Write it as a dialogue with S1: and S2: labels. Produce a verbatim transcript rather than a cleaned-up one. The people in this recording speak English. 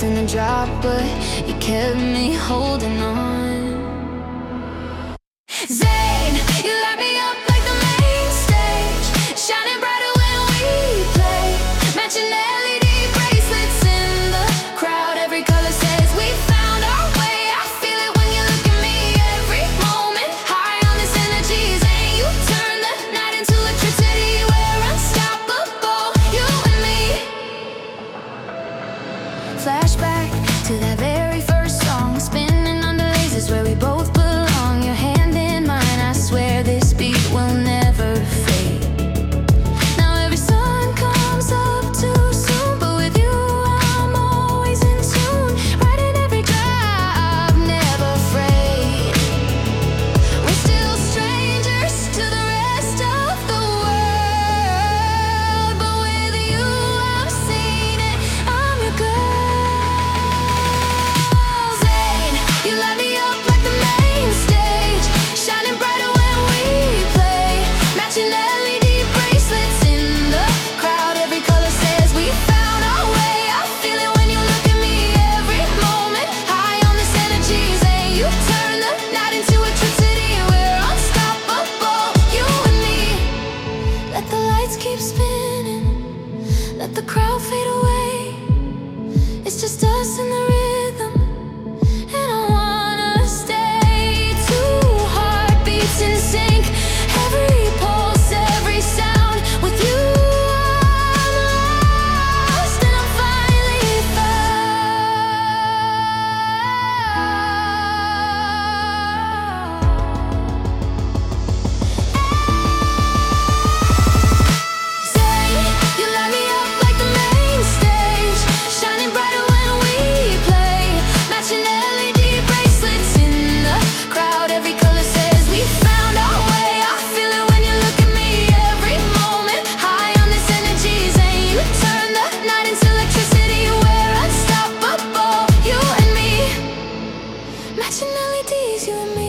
S1: in a drop, but you kept me holding on. Zayn, you light me up like the main stage, shining brighter when we play. Matching L E D bracelets in the crowd, every color says we found our way. I feel it when you look at me, every moment high on this energy. Zayn, you turn the night into electricity, we're unstoppable, you and me. Flashback to that very first song, spinning on the lasers where we both belong. Your hand in mine, I swear this beat will never fade. Now every sun comes up too soon, but with you I'm always in tune. Riding every drive, never afraid. We're still strangers to the rest of the world, but with you I've seen it, I'm your girl. Zayn, you light me up like the main stage, shining brighter when we play. Matching L E D bracelets in the crowd, every color says we found our way. I feel it when you look at me, every moment high on this energy. Zayn, you turn the night into electricity, we're unstoppable, you and me. Let the lights keep spinning, let the crowd fade away. It's just us and the rhythm, and I wanna stay. Two heartbeats in sync, every pulse, every sound. With you I'm lost, and I'm finally found. Zayn, you light me up like the main stage, shining brighter when we play. Matching L E D bracelets in the crowd, every color says we found our way. I feel it when you look at me, every moment high on this energy. Zayn, you turn the night into electricity, we're unstoppable, you and me. Matching L E Ds, you and me.